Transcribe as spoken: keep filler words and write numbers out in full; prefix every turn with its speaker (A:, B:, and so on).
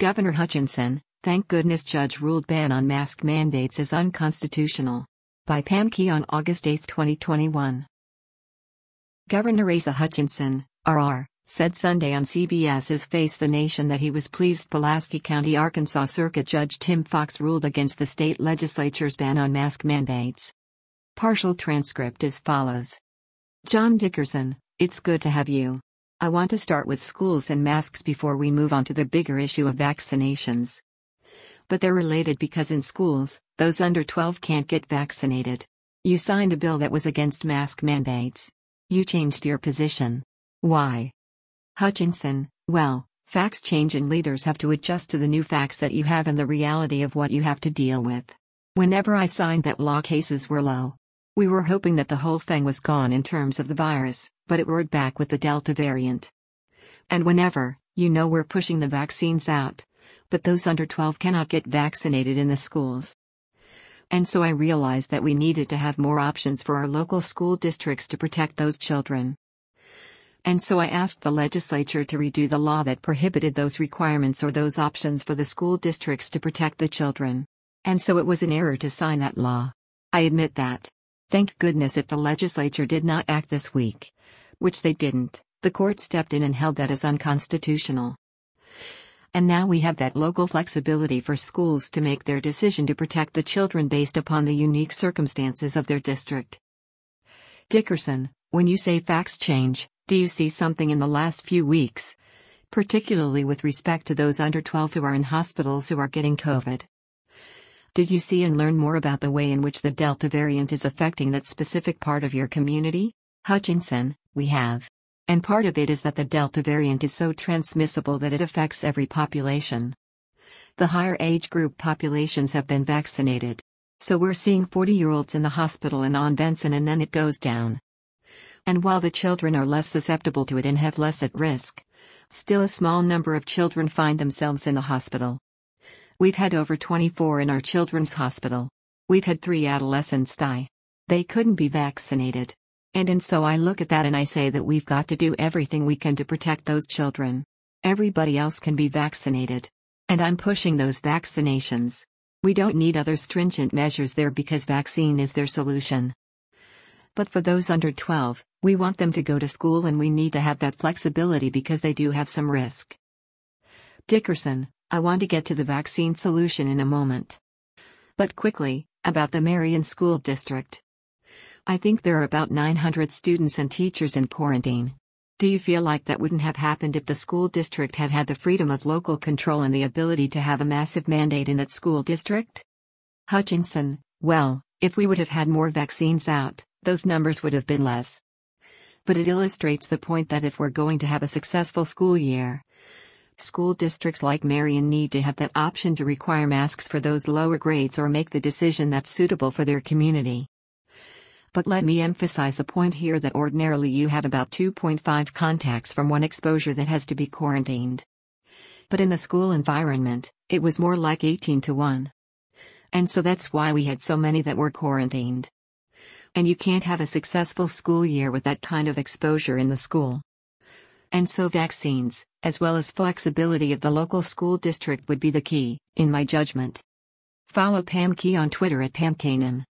A: Governor Hutchinson, thank goodness judge ruled ban on mask mandates is unconstitutional. By Pam Keon, August eighth, twenty twenty-one. Governor Asa Hutchinson, R R, said Sunday on CBS's Face the Nation that he was pleased Pulaski County, Arkansas Circuit Judge Tim Fox ruled against the state legislature's ban on mask mandates. Partial transcript as follows. John Dickerson, it's good to have you. I want to start with schools and masks before we move on to the bigger issue of vaccinations. But they're related because in schools, those under twelve can't get vaccinated. You signed a bill that was against mask mandates. You changed your position. Why? Hutchinson, well, facts change and leaders have to adjust to the new facts that you have and the reality of what you have to deal with. Whenever I signed that law, cases were low. We were hoping that the whole thing was gone in terms of the virus, but it roared back with the Delta variant. And whenever, you know, we're pushing the vaccines out, but those under twelve cannot get vaccinated in the schools. And so I realized that we needed to have more options for our local school districts to protect those children. And so I asked the legislature to redo the law that prohibited those requirements or those options for the school districts to protect the children. And so it was an error to sign that law. I admit that. Thank goodness if the legislature did not act this week, which they didn't, the court stepped in and held that as unconstitutional. And now we have that local flexibility for schools to make their decision to protect the children based upon the unique circumstances of their district. Dickerson, when you say facts change, do you see something in the last few weeks, particularly with respect to those under twelve who are in hospitals who are getting COVID? Did you see and learn more about the way in which the Delta variant is affecting that specific part of your community? Hutchinson, we have. And part of it is that the Delta variant is so transmissible that it affects every population. The higher age group populations have been vaccinated. So we're seeing forty-year-olds in the hospital and on Benson, and then it goes down. And while the children are less susceptible to it and have less at risk, still a small number of children find themselves in the hospital. We've had over twenty-four in our children's hospital. We've had three adolescents die. They couldn't be vaccinated. And and so I look at that and I say that we've got to do everything we can to protect those children. Everybody else can be vaccinated. And I'm pushing those vaccinations. We don't need other stringent measures there because vaccine is their solution. But for those under twelve, we want them to go to school and we need to have that flexibility because they do have some risk. Dickerson, I want to get to the vaccine solution in a moment. But quickly, about the Marion School District. I think there are about nine hundred students and teachers in quarantine. Do you feel like that wouldn't have happened if the school district had had the freedom of local control and the ability to have a massive mandate in that school district? Hutchinson, well, if we would have had more vaccines out, those numbers would have been less. But it illustrates the point that if we're going to have a successful school year, school districts like Marion need to have that option to require masks for those lower grades or make the decision that's suitable for their community. But let me emphasize a point here that ordinarily you have about two point five contacts from one exposure that has to be quarantined. But in the school environment, it was more like eighteen to one. And so that's why we had so many that were quarantined. And you can't have a successful school year with that kind of exposure in the school. And so vaccines, as well as flexibility of the local school district, would be the key, in my judgment. Follow Pam Key on Twitter at Pam Kanan.